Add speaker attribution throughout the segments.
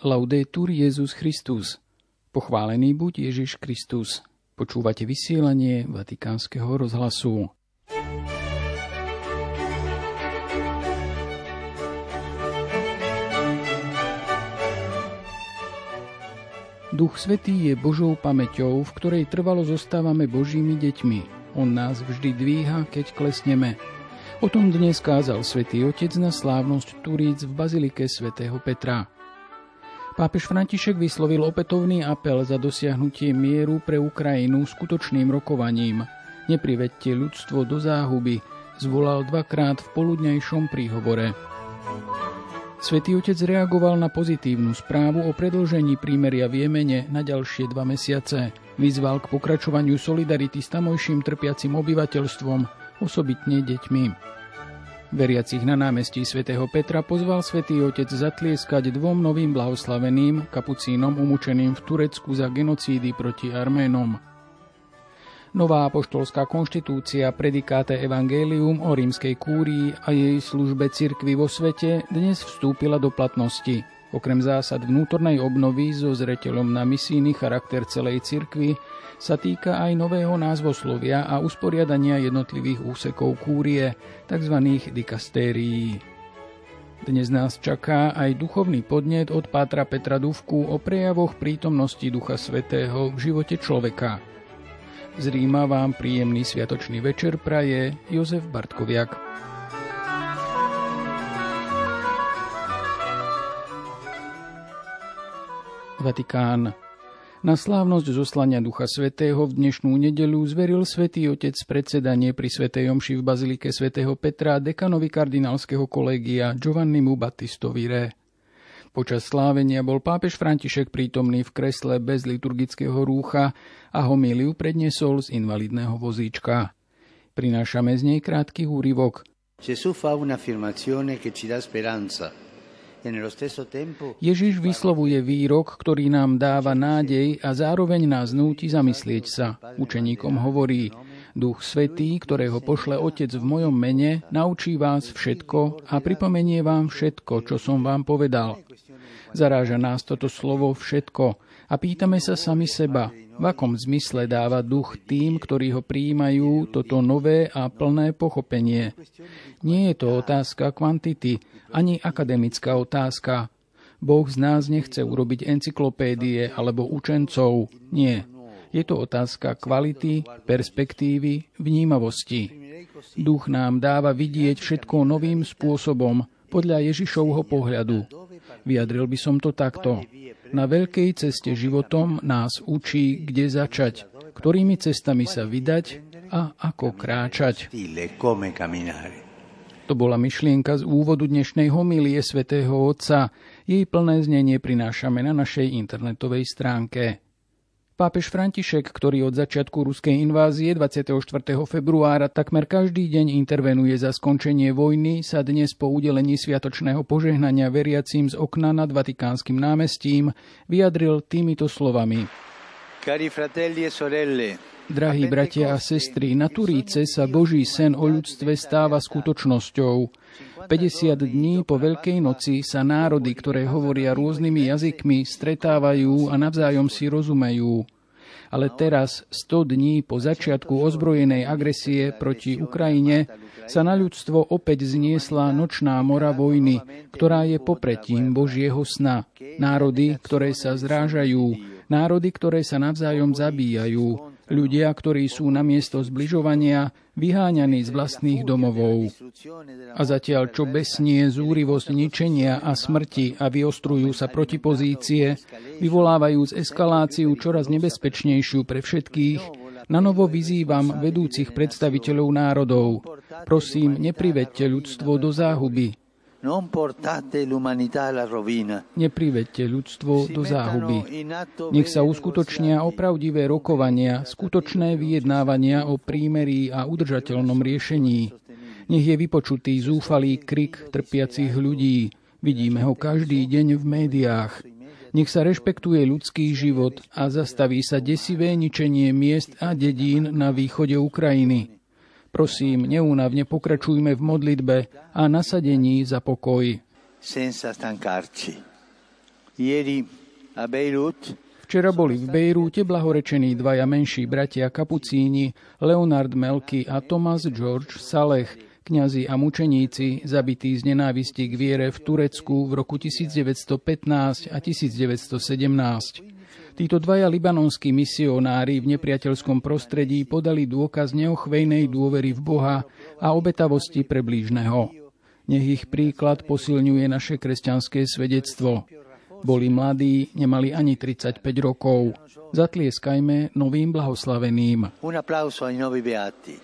Speaker 1: Laudetur Jesus Christus. Pochválený buď Ježiš Kristus. Počúvate vysielanie Vatikánskeho rozhlasu. Duch Svätý je Božou pamäťou, v ktorej trvalo zostávame Božími deťmi. On nás vždy dvíha, keď klesneme. O tom dnes kázal Svätý Otec na slávnosť Turíc v bazilike svätého Petra. Pápež František vyslovil opätovný apel za dosiahnutie mieru pre Ukrajinu skutočným rokovaním. Neprivedte ľudstvo do záhuby, zvolal dvakrát v poludňajšom príhovore. Svätý Otec reagoval na pozitívnu správu o predĺžení prímeria v Jemene na ďalšie 2 mesiace. Vyzval k pokračovaniu solidarity s tamojším trpiacim obyvateľstvom, osobitne deťmi. Veriacich na námestí svätého Petra pozval Svätý Otec zatlieskať 2 novým blahoslaveným kapucínom umučeným v Turecku za genocídy proti Arménom. Nová apoštolská konštitúcia Predicate Evangelium o rímskej kúrii a jej službe cirkvi vo svete dnes vstúpila do platnosti. Okrem zásad vnútornej obnovy so zreteľom na misijný charakter celej cirkvi sa týka aj nového názvoslovia a usporiadania jednotlivých úsekov kúrie, tzv. Dikastérií. Dnes nás čaká aj duchovný podnet od pátra Petra Dufku o prejavoch prítomnosti Ducha Svätého v živote človeka. Z Ríma vám príjemný sviatočný večer praje Jozef Bartkoviak. Vatikán. Na slávnosť zoslania Ducha Svätého v dnešnú nedeľu zveril Svätý Otec predsedanie pri svätej omši v bazilike svätého Petra dekanovi kardinálskeho kolégia Giovannimu Battistovi Re. Počas slávenia bol pápež František prítomný v kresle bez liturgického rúcha a homíliu predniesol z invalidného vozíčka. Prinášame z nej krátky úryvok.
Speaker 2: Gesù fa un'affermazione che ci dà speranza.
Speaker 1: Ježiš vyslovuje výrok, ktorý nám dáva nádej a zároveň nás núti zamyslieť sa. Učeníkom hovorí: Duch Svätý, ktorého pošle Otec v mojom mene, naučí vás všetko a pripomenie vám všetko, čo som vám povedal. Zaráža nás toto slovo všetko a pýtame sa sami seba, v akom zmysle dáva duch tým, ktorí ho prijímajú, toto nové a plné pochopenie. Nie je to otázka kvantity, ani akademická otázka. Boh z nás nechce urobiť encyklopédie alebo učencov. Nie. Je to otázka kvality, perspektívy, vnímavosti. Duch nám dáva vidieť všetko novým spôsobom, podľa Ježišovho pohľadu. Vyjadril by som to takto. Na veľkej ceste životom nás učí, kde začať, ktorými cestami sa vydať a ako kráčať. To bola myšlienka z úvodu dnešnej homílie svätého Otca. Jej plné znenie prinášame na našej internetovej stránke. Pápež František, ktorý od začiatku ruskej invázie 24. februára takmer každý deň intervenuje za skončenie vojny, sa dnes po udelení sviatočného požehnania veriacím z okna nad Vatikánskym námestím vyjadril týmito slovami.
Speaker 2: Cari fratelli e sorelle,
Speaker 1: drahí bratia a sestry, na Turíce sa Boží sen o ľudstve stáva skutočnosťou. 50 dní po Veľkej noci sa národy, ktoré hovoria rôznymi jazykmi, stretávajú a navzájom si rozumejú. Ale teraz, 100 dní po začiatku ozbrojenej agresie proti Ukrajine, sa na ľudstvo opäť zniesla nočná mora vojny, ktorá je popretím Božieho sna. Národy, ktoré sa zrážajú, národy, ktoré sa navzájom zabíjajú, ľudia, ktorí sú namiesto zbližovania vyháňaní z vlastných domovov. A zatiaľ, čo besnie zúrivosť ničenia a smrti a vyostrujú sa protipozície, vyvolávajúc eskaláciu čoraz nebezpečnejšiu pre všetkých, nanovo vyzývam vedúcich predstaviteľov národov. Prosím, neprivedte ľudstvo do záhuby. Neprivedte ľudstvo do záhuby. Nech sa uskutočnia opravdivé rokovania, skutočné vyjednávania o prímerí a udržateľnom riešení. Nech je vypočutý zúfalý krik trpiacich ľudí. Vidíme ho každý deň v médiách. Nech sa rešpektuje ľudský život a zastaví sa desivé ničenie miest a dedín na východe Ukrajiny. Prosím, neúnavne pokračujme v modlitbe a nasadení za pokoj.
Speaker 2: Ieri a Beirut
Speaker 1: Včera boli v Bejrúte blahorečení dvaja menší bratia kapucíni, Leonard Melky a Thomas George Saleh, kňazi a mučeníci, zabití z nenávisti k viere v Turecku v roku 1915 a 1917. Títo dvaja libanonskí misionári v nepriateľskom prostredí podali dôkaz neochvejnej dôvery v Boha a obetavosti pre blížneho. Nech ich príklad posilňuje naše kresťanské svedectvo. Boli mladí, nemali ani 35 rokov. Zatlieskajme novým blahoslaveným.
Speaker 2: Un applauso ai nuovi beati.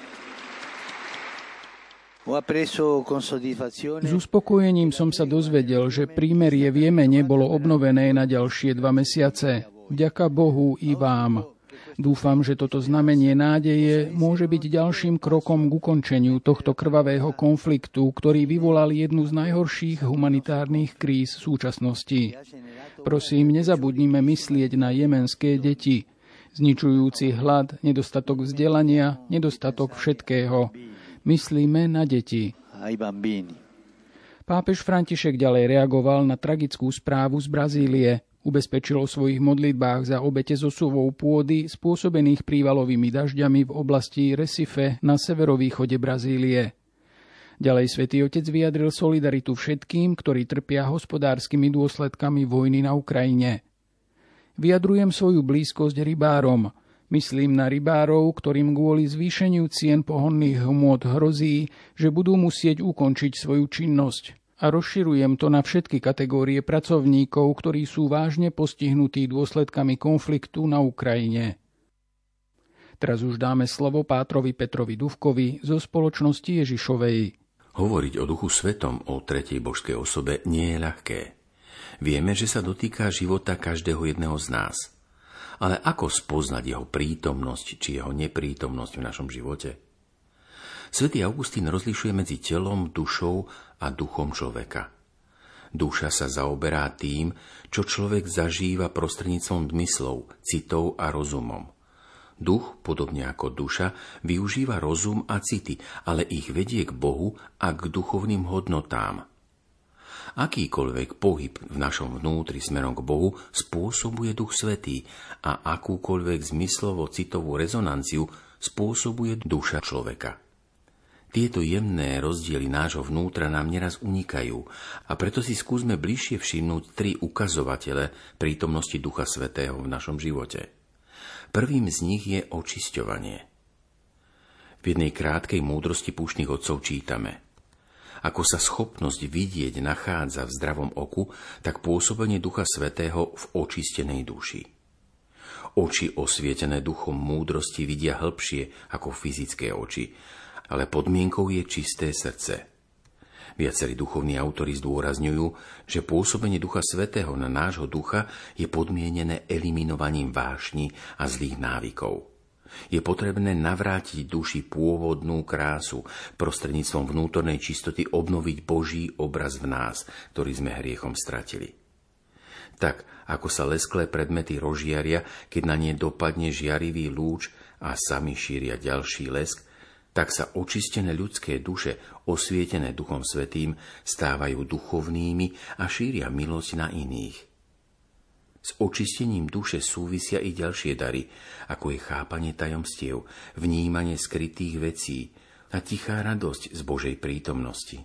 Speaker 1: S uspokojením som sa dozvedel, že prímerie v Jemene bolo obnovené na ďalšie 2 mesiace. Vďaka Bohu i vám. Dúfam, že toto znamenie nádeje môže byť ďalším krokom k ukončeniu tohto krvavého konfliktu, ktorý vyvolal jednu z najhorších humanitárnych kríz súčasnosti. Prosím, nezabudnime myslieť na jemenské deti. Zničujúci hlad, nedostatok vzdelania, nedostatok všetkého. Myslíme na deti. Pápež František ďalej reagoval na tragickú správu z Brazílie. Ubezpečil o svojich modlitbách za obete zosuvov pôdy spôsobených prívalovými dažďami v oblasti Recife na severovýchode Brazílie. Ďalej Svätý Otec vyjadril solidaritu všetkým, ktorí trpia hospodárskymi dôsledkami vojny na Ukrajine. Vyjadrujem svoju blízkosť rybárom. Myslím na rybárov, ktorým kvôli zvýšeniu cien pohonných hmôt hrozí, že budú musieť ukončiť svoju činnosť. A rozširujem to na všetky kategórie pracovníkov, ktorí sú vážne postihnutí dôsledkami konfliktu na Ukrajine. Teraz už dáme slovo pátrovi Petrovi Dufkovi zo spoločnosti Ježišovej.
Speaker 3: Hovoriť o Duchu Svetom, o tretej božskej osobe, nie je ľahké. Vieme, že sa dotýka života každého jedného z nás. Ale ako spoznať jeho prítomnosť či jeho neprítomnosť v našom živote? Svätý Augustín rozlišuje medzi telom, dušou a duchom človeka. Duša sa zaoberá tým, čo človek zažíva prostredníctvom zmyslov, citov a rozumom. Duch, podobne ako duša, využíva rozum a city, ale ich vedie k Bohu a k duchovným hodnotám. Akýkoľvek pohyb v našom vnútri smerom k Bohu spôsobuje Duch Svätý a akúkoľvek zmyslovo-citovú rezonanciu spôsobuje duša človeka. Tieto jemné rozdiely nášho vnútra nám neraz unikajú a preto si skúsme bližšie všimnúť 3 ukazovatele prítomnosti Ducha Svätého v našom živote. Prvým z nich je očisťovanie. V jednej krátkej múdrosti púštnych otcov čítame: Ako sa schopnosť vidieť nachádza v zdravom oku, tak pôsobenie Ducha Svätého v očistenej duši. Oči osvietené duchom múdrosti vidia hĺbšie ako fyzické oči, ale podmienkou je čisté srdce. Viacerí duchovní autori zdôrazňujú, že pôsobenie Ducha Svätého na nášho ducha je podmienené eliminovaním vášni a zlých návykov. Je potrebné navrátiť duši pôvodnú krásu, prostredníctvom vnútornej čistoty obnoviť Boží obraz v nás, ktorý sme hriechom stratili. Tak, ako sa lesklé predmety rozžiaria, keď na ne dopadne žiarivý lúč a sami šíria ďalší lesk, tak sa očistené ľudské duše, osvietené Duchom Svätým, stávajú duchovnými a šíria milosť na iných. S očistením duše súvisia i ďalšie dary, ako je chápanie tajomstiev, vnímanie skrytých vecí a tichá radosť z Božej prítomnosti.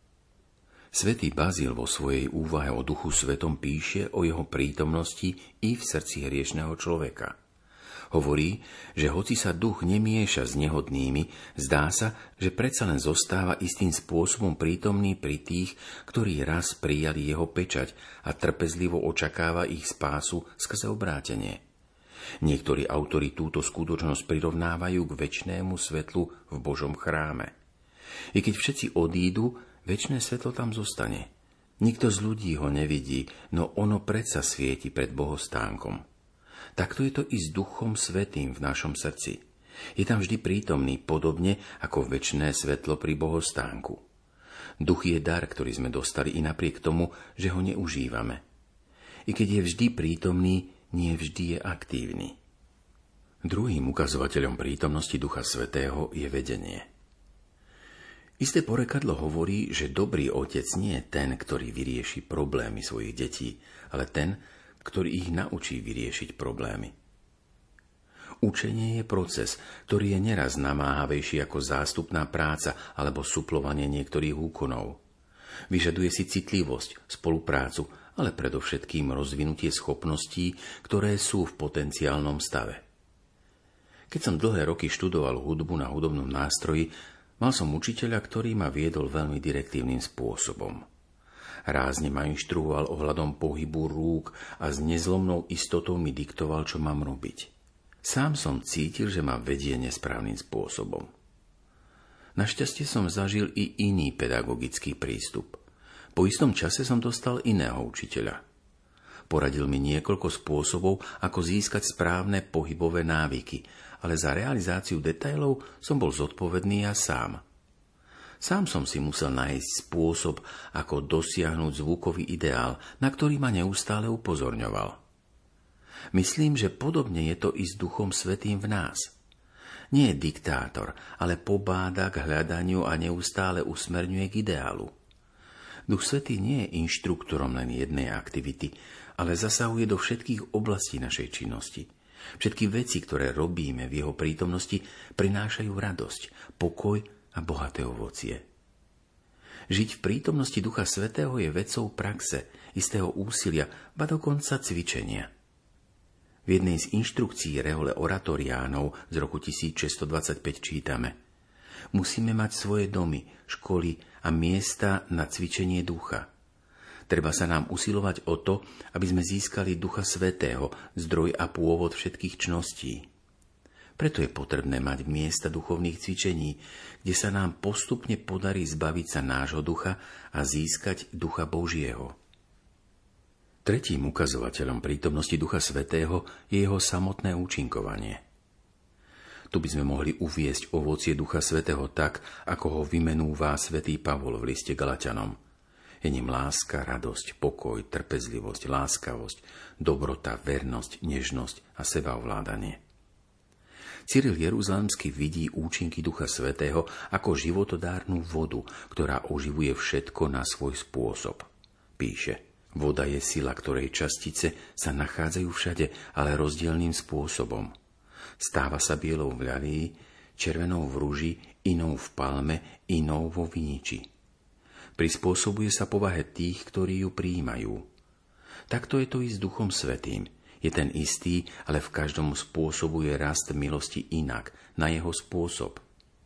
Speaker 3: Svätý Bazil vo svojej úvahe o Duchu Svetom píše o jeho prítomnosti i v srdci hriešneho človeka. Hovorí, že hoci sa duch nemieša s nehodnými, zdá sa, že predsa len zostáva istým spôsobom prítomný pri tých, ktorí raz prijali jeho pečať a trpezlivo očakáva ich spásu skrze obrátenie. Niektorí autori túto skutočnosť prirovnávajú k večnému svetlu v Božom chráme. I keď všetci odídu, večné svetlo tam zostane. Nikto z ľudí ho nevidí, no ono predsa svieti pred bohostánkom. Takto je to i s Duchom Svätým v našom srdci. Je tam vždy prítomný, podobne ako večné svetlo pri bohostánku. Duch je dar, ktorý sme dostali i napriek tomu, že ho neužívame. I keď je vždy prítomný, nie vždy je aktívny. Druhým ukazovateľom prítomnosti Ducha Svätého je vedenie. Isté porekadlo hovorí, že dobrý otec nie je ten, ktorý vyrieši problémy svojich detí, ale ten, ktorý ich naučí vyriešiť problémy. Učenie je proces, ktorý je neraz namáhavejší ako zástupná práca alebo suplovanie niektorých úkonov. Vyžaduje si citlivosť, spoluprácu, ale predovšetkým rozvinutie schopností, ktoré sú v potenciálnom stave. Keď som dlhé roky študoval hudbu na hudobnom nástroji, mal som učiteľa, ktorý ma viedol veľmi direktívnym spôsobom. Rázne ma inštruoval ohľadom pohybu rúk a s nezlomnou istotou mi diktoval, čo mám robiť. Sám som cítil, že ma vedie nesprávnym spôsobom. Našťastie som zažil i iný pedagogický prístup. Po istom čase som dostal iného učiteľa. Poradil mi niekoľko spôsobov, ako získať správne pohybové návyky, ale za realizáciu detailov som bol zodpovedný ja sám. Sám som si musel nájsť spôsob, ako dosiahnuť zvukový ideál, na ktorý ma neustále upozorňoval. Myslím, že podobne je to i s Duchom Svätým v nás. Nie je diktátor, ale pobáda k hľadaniu a neustále usmerňuje k ideálu. Duch Svätý nie je inštruktorom len jednej aktivity, ale zasahuje do všetkých oblastí našej činnosti. Všetky veci, ktoré robíme v jeho prítomnosti, prinášajú radosť, pokoj a bohaté ovocie. Žiť v prítomnosti Ducha Svätého je vecou praxe, istého úsilia, ba dokonca cvičenia. V jednej z inštrukcií Rehole oratoriánov z roku 1625 čítame: musíme mať svoje domy, školy a miesta na cvičenie ducha. Treba sa nám usilovať o to, aby sme získali Ducha Svätého, zdroj a pôvod všetkých čností. Preto je potrebné mať miesta duchovných cvičení, kde sa nám postupne podarí zbaviť sa nášho ducha a získať Ducha Božieho. Tretím ukazovateľom prítomnosti Ducha Svätého je jeho samotné účinkovanie. Tu by sme mohli uviesť ovocie Ducha Svätého tak, ako ho vymenúva svätý Pavol v liste Galatianom. Je ním láska, radosť, pokoj, trpezlivosť, láskavosť, dobrota, vernosť, nežnosť a sebaovládanie. Cyril Jeruzalemský vidí účinky Ducha Svätého ako životodárnu vodu, ktorá oživuje všetko na svoj spôsob. Píše: voda je sila, ktorej častice sa nachádzajú všade, ale rozdielným spôsobom. Stáva sa bielou v ľalii, červenou v ruži, inou v palme, inou vo viniči. Prispôsobuje sa povahe tých, ktorí ju prijímajú. Takto je to i s Duchom Svätým. Je ten istý, ale v každom spôsobuje rast milosti inak, na jeho spôsob.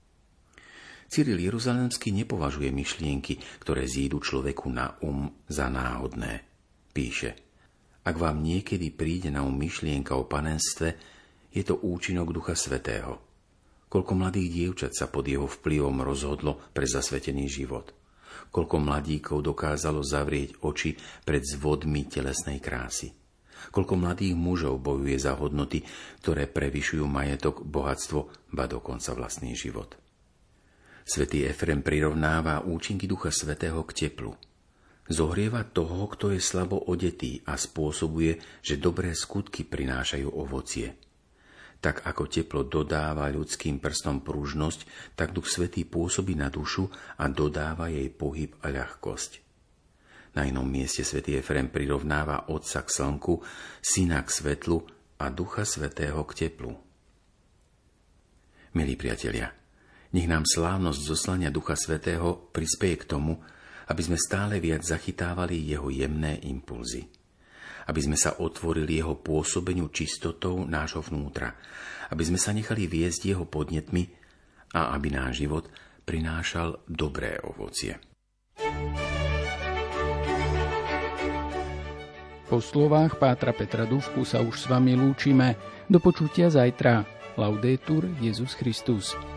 Speaker 3: Cyril Jeruzalemský nepovažuje myšlienky, ktoré zídu človeku na za náhodné. Píše: ak vám niekedy príde na myšlienka o panenstve, je to účinok Ducha Svätého. Koľko mladých dievčat sa pod jeho vplyvom rozhodlo pre zasvetený život. Koľko mladíkov dokázalo zavrieť oči pred zvodmi telesnej krásy. Koľko mladých mužov bojuje za hodnoty, ktoré prevyšujú majetok, bohatstvo, ba dokonca vlastný život. Svätý Efrem prirovnáva účinky Ducha Svätého k teplu. Zohrieva toho, kto je slabo odetý, a spôsobuje, že dobré skutky prinášajú ovocie. Tak ako teplo dodáva ľudským prstom pružnosť, tak Duch Svätý pôsobí na dušu a dodáva jej pohyb a ľahkosť. Na inom mieste svätý Efrem prirovnáva Otca k slnku, Syna k svetlu a Ducha Svätého k teplu. Milí priatelia, nech nám slávnosť zoslania Ducha Svätého prispeje k tomu, aby sme stále viac zachytávali jeho jemné impulzy. Aby sme sa otvorili jeho pôsobeniu čistotou nášho vnútra, aby sme sa nechali viesť jeho podnetmi a aby náš život prinášal dobré ovocie.
Speaker 1: Po slovách pátra Petra Dufku sa už s vami lúčime. Do počutia zajtra. Laudetur Jesus Christus.